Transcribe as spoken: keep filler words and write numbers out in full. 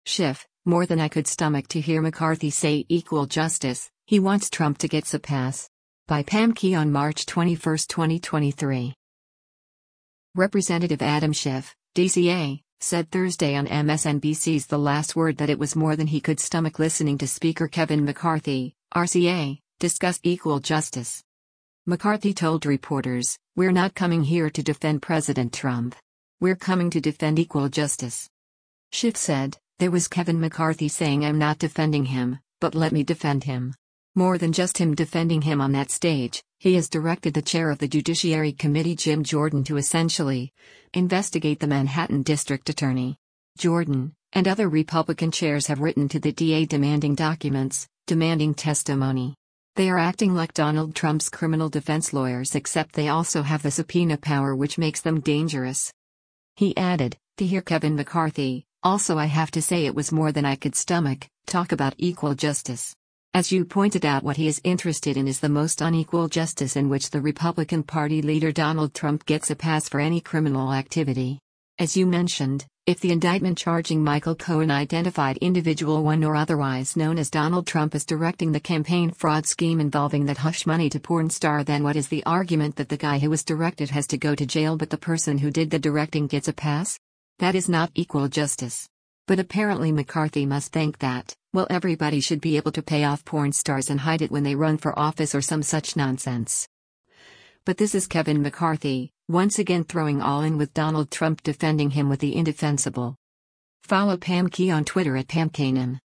Schiff, more than I could stomach to hear McCarthy say equal justice, he wants Trump to get a pass. By Pam Key on March twenty-first, twenty twenty-three. Representative Adam Schiff, D C A, said Thursday on M S N B C's The Last Word that it was more than he could stomach listening to Speaker Kevin McCarthy, R C A, discuss equal justice. McCarthy told reporters, "We're not coming here to defend President Trump. We're coming to defend equal justice." Schiff said, "There was Kevin McCarthy saying I'm not defending him, but let me defend him. More than just him defending him on that stage, he has directed the chair of the Judiciary Committee Jim Jordan to essentially investigate the Manhattan District Attorney. Jordan, and other Republican chairs have written to the D A demanding documents, demanding testimony. They are acting like Donald Trump's criminal defense lawyers, except they also have the subpoena power, which makes them dangerous." He added, "To hear Kevin McCarthy, also I have to say it was more than I could stomach, talk about equal justice. As you pointed out, what he is interested in is the most unequal justice, in which the Republican Party leader Donald Trump gets a pass for any criminal activity. As you mentioned, if the indictment charging Michael Cohen identified individual one or otherwise known as Donald Trump as directing the campaign fraud scheme involving that hush money to porn star, then what is the argument that the guy who was directed has to go to jail but the person who did the directing gets a pass? That is not equal justice." But apparently McCarthy must think that, well, everybody should be able to pay off porn stars and hide it when they run for office or some such nonsense. But this is Kevin McCarthy, once again throwing all in with Donald Trump, defending him with the indefensible. Follow Pam Key on Twitter at Pam Kanan.